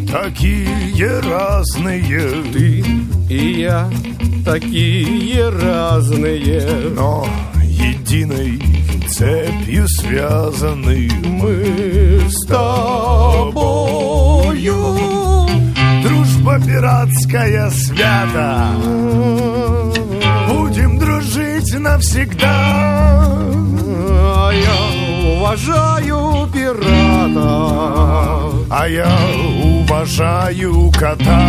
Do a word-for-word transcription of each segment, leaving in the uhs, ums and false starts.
такие разные. Ты и я такие разные, но единой цепью связаны. Мы с тобою. Дружба пиратская свята, будем дружить навсегда. А я уважаю пирата, а я уважаю кота.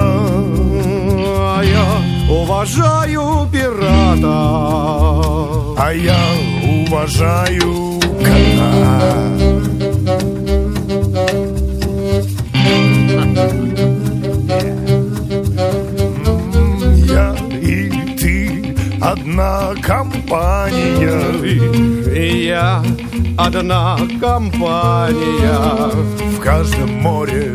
А я уважаю пирата, а я уважаю кота. Я и ты одна компания, и я одна компания. В каждом море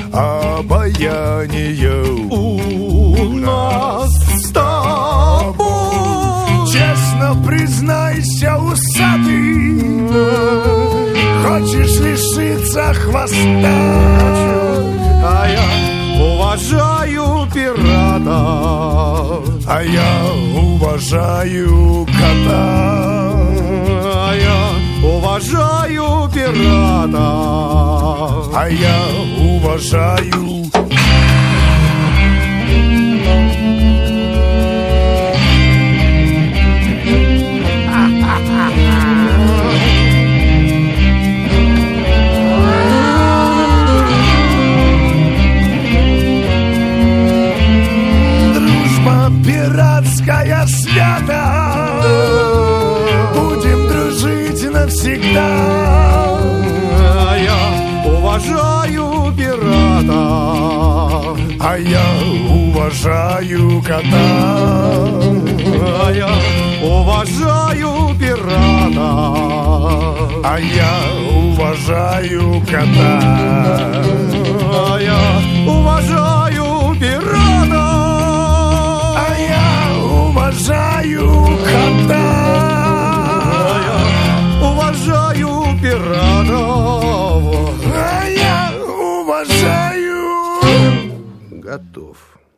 обаяние у нас с тобой. Честно признайся, усатый, хочешь лишиться хвоста? А я уважаю пирата, а я уважаю кота. А я уважаю пирата, а я уважаю. Дружба пиратская свята, будем дружить навсегда. А я уважаю пирата, а я уважаю кота. А я уважаю пирата, а я уважаю кота. А я уважаю пирата, а я уважаю кота. Уважаю пиратов, а я уважаю. Готов.